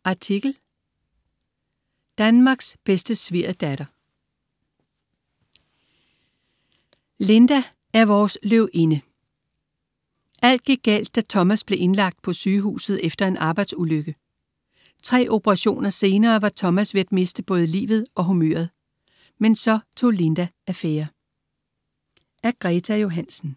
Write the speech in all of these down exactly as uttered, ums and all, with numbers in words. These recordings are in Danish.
Artikel: Danmarks bedste svigerdatter. Linda er vores løvinde. Alt gik galt, da Thomas blev indlagt på sygehuset efter en arbejdsulykke. Tre operationer senere var Thomas ved at miste både livet og humøret. Men så tog Linda affære. Af Greta Johansen.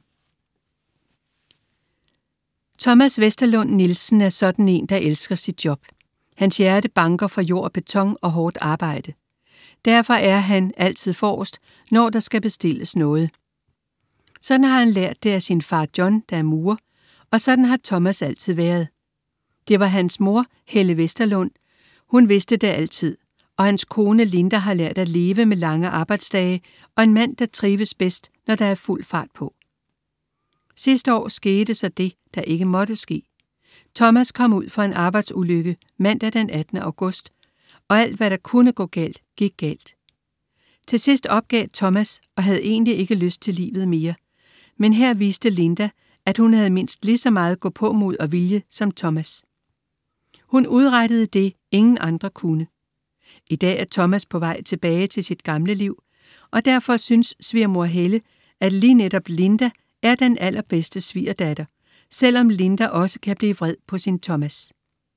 Thomas Westerlund Nielsen er sådan en, der elsker sit job. Hans hjerte banker for jord og beton og hårdt arbejde. Derfor er han altid forrest, når der skal bestilles noget. Sådan har han lært det af sin far John, der er murer, og sådan har Thomas altid været. Det var hans mor, Helle Westerlund. Hun vidste det altid, og hans kone Linda har lært at leve med lange arbejdsdage og en mand, der trives bedst, når der er fuld fart på. Sidste år skete så det, der ikke måtte ske. Thomas kom ud for en arbejdsulykke mandag den attende august, og alt hvad der kunne gå galt, gik galt. Til sidst opgav Thomas og havde egentlig ikke lyst til livet mere. Men her viste Linda, at hun havde mindst lige så meget gå på mod og vilje som Thomas. Hun udrettede det, ingen andre kunne. I dag er Thomas på vej tilbage til sit gamle liv, og derfor synes svigermor Helle, at lige netop Linda er den allerbedste svigerdatter, selvom Linda også kan blive vred på sin Thomas.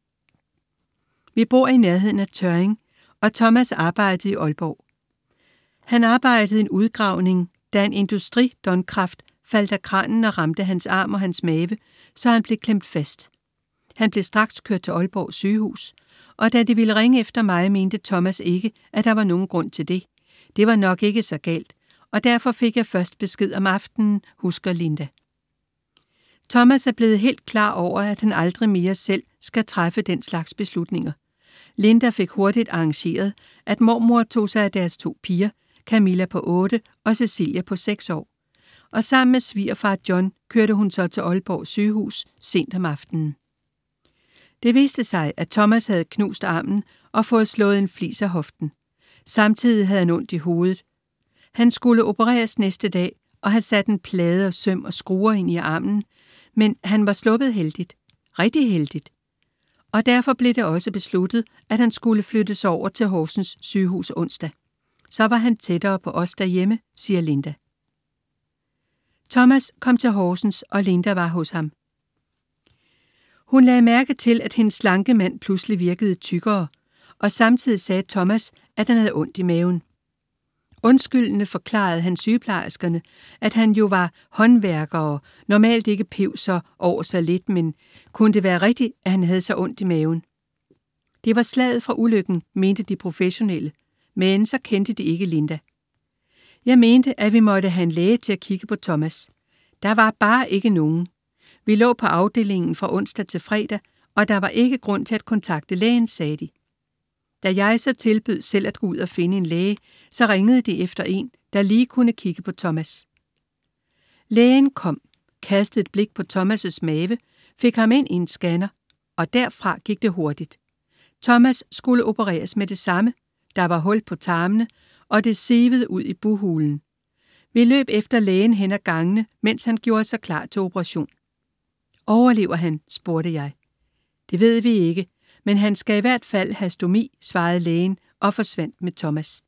Vi bor i nærheden af Tørring, og Thomas arbejdede i Aalborg. Han arbejdede i en udgravning, da en industridonkraft faldt af kranen og ramte hans arm og hans mave, så han blev klemt fast. Han blev straks kørt til Aalborg sygehus, og da de ville ringe efter mig, mente Thomas ikke, at der var nogen grund til det. Det var nok ikke så galt, og derfor fik jeg først besked om aftenen, husker Linda. Thomas er blevet helt klar over, at han aldrig mere selv skal træffe den slags beslutninger. Linda fik hurtigt arrangeret, at mormor tog sig af deres to piger, Camilla på otte og Cecilia på seks år. Og sammen med svigerfar John kørte hun så til Aalborg sygehus sent om aftenen. Det viste sig, at Thomas havde knust armen og fået slået en flis af hoften. Samtidig havde han ondt i hovedet. Han skulle opereres næste dag og have sat en plade og søm og skruer ind i armen, men han var sluppet heldigt. Rigtig heldigt. Og derfor blev det også besluttet, at han skulle flyttes over til Horsens sygehus onsdag. Så var han tættere på os derhjemme, siger Linda. Thomas kom til Horsens, og Linda var hos ham. Hun lagde mærke til, at hendes slanke mand pludselig virkede tykkere, og samtidig sagde Thomas, at han havde ondt i maven. Undskyldende forklarede han sygeplejerskerne, at han jo var håndværker og normalt ikke pev så over så lidt, men kunne det være rigtigt, at han havde så ondt i maven? Det var slaget fra ulykken, mente de professionelle, men så kendte de ikke Linda. Jeg mente, at vi måtte have en læge til at kigge på Thomas. Der var bare ikke nogen. Vi lå på afdelingen fra onsdag til fredag, og der var ikke grund til at kontakte lægen, sagde de. Da jeg så tilbød selv at gå ud og finde en læge, så ringede de efter en, der lige kunne kigge på Thomas. Lægen kom, kastede et blik på Thomas' mave, fik ham ind i en scanner, og derfra gik det hurtigt. Thomas skulle opereres med det samme. Der var hul på tarmene, og det sivede ud i bughulen. Vi løb efter lægen hen ad gangene, mens han gjorde sig klar til operation. Overlever han, spurgte jeg. Det ved vi ikke, men han skal i hvert fald have stomi, svarede lægen og forsvandt med Thomas.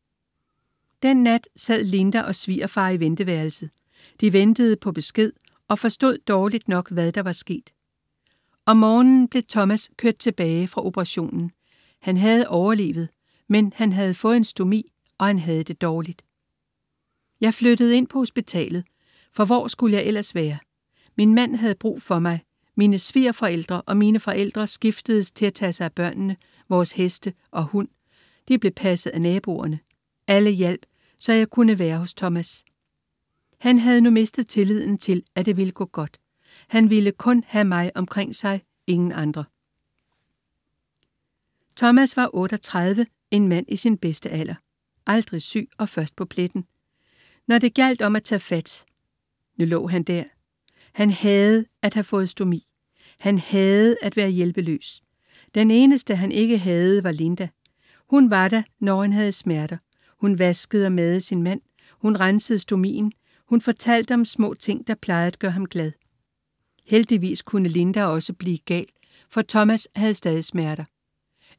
Den nat sad Linda og svigerfar i venteværelset. De ventede på besked og forstod dårligt nok, hvad der var sket. Om morgenen blev Thomas kørt tilbage fra operationen. Han havde overlevet, men han havde fået en stomi, og han havde det dårligt. Jeg flyttede ind på hospitalet, for hvor skulle jeg ellers være? Min mand havde brug for mig. Mine svigerforældre og mine forældre skiftedes til at tage sig af børnene, vores heste og hund. De blev passet af naboerne. Alle hjalp, så jeg kunne være hos Thomas. Han havde nu mistet tilliden til, at det ville gå godt. Han ville kun have mig omkring sig, ingen andre. Thomas var otteogtredive, en mand i sin bedste alder. Aldrig syg og først på pletten. Når det galt om at tage fat. Nu lå han der. Han havde at have fået stomi. Han havde at være hjælpeløs. Den eneste, han ikke havde, var Linda. Hun var der, når han havde smerter. Hun vaskede og madede sin mand. Hun rensede stomien. Hun fortalte om små ting, der plejede at gøre ham glad. Heldigvis kunne Linda også blive gal, for Thomas havde stadig smerter.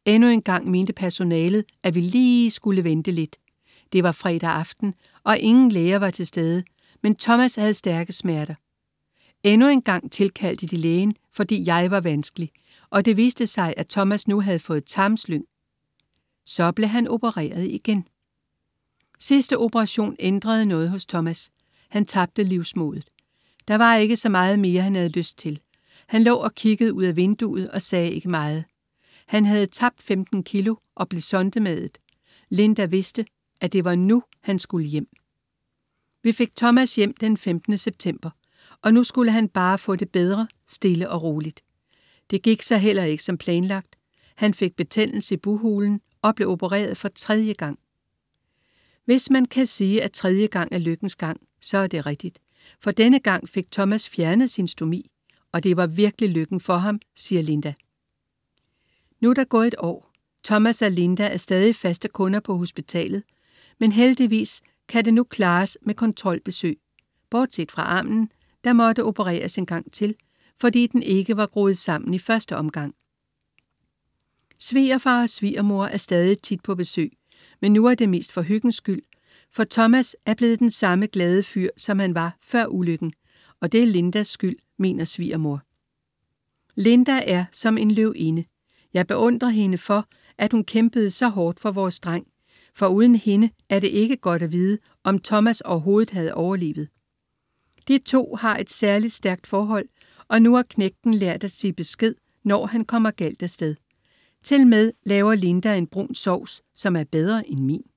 Endnu en gang mente personalet, at vi lige skulle vente lidt. Det var fredag aften, og ingen læger var til stede, men Thomas havde stærke smerter. Endnu en gang tilkaldte de lægen, fordi jeg var vanskelig, og det viste sig, at Thomas nu havde fået tarmslyng. Så blev han opereret igen. Sidste operation ændrede noget hos Thomas. Han tabte livsmodet. Der var ikke så meget mere, han havde lyst til. Han lå og kiggede ud af vinduet og sagde ikke meget. Han havde tabt femten kilo og blev sondemadet. Linda vidste, at det var nu, han skulle hjem. Vi fik Thomas hjem den femtende september, og nu skulle han bare få det bedre, stille og roligt. Det gik så heller ikke som planlagt. Han fik betændelse i bughulen og blev opereret for tredje gang. Hvis man kan sige, at tredje gang er lykkens gang, så er det rigtigt. For denne gang fik Thomas fjernet sin stomi, og det var virkelig lykken for ham, siger Linda. Nu er der gået et år. Thomas og Linda er stadig faste kunder på hospitalet, men heldigvis kan det nu klares med kontrolbesøg. Bortset fra armen, der måtte opereres en gang til, fordi den ikke var groet sammen i første omgang. Svigerfar og svigermor er stadig tit på besøg, men nu er det mest for hyggens skyld, for Thomas er blevet den samme glade fyr, som han var før ulykken, og det er Lindas skyld, mener svigermor. Linda er som en løvinde. Jeg beundrer hende for, at hun kæmpede så hårdt for vores dreng, for uden hende er det ikke godt at vide, om Thomas overhovedet havde overlevet. De to har et særligt stærkt forhold, og nu har knægten lært at sige besked, når han kommer galt afsted. Til med laver Linda en brun sovs, som er bedre end min.